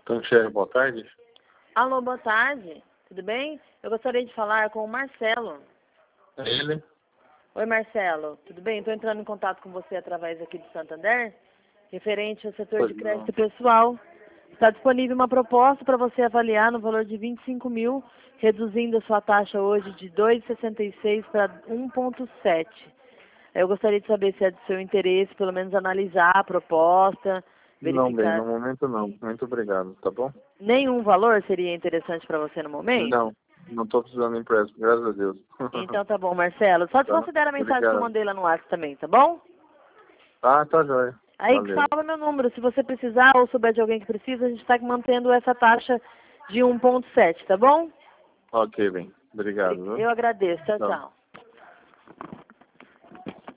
Tancher, boa tarde. Alô, boa tarde. Tudo bem? Eu gostaria de falar com o Marcelo. É ele? Oi, Marcelo. Tudo bem? Estou entrando em contato com você através aqui do Santander, referente ao setor Pois de não. crédito pessoal. Está disponível uma proposta para você avaliar no valor de 25 mil, reduzindo a sua taxa hoje de 2,66 para 1,7. Eu gostaria de saber se é do seu interesse, pelo menos analisar a proposta, Não, bem, verificar. no momento não. Muito obrigado, tá bom? Nenhum valor seria interessante para você no momento? Não estou precisando de empréstimo, graças a Deus. Então tá bom, Marcelo. Só Tá? desconsidera a mensagem que eu Obrigado. mandei lá no WhatsApp também, tá bom? Ah, tá jóia. Aí que Valeu. salva meu número. Se você precisar ou souber de alguém que precisa, a gente está mantendo essa taxa de 1,7, tá bom? Ok, bem. Obrigado, viu? Eu agradeço. Tchau, Tchau. tchau.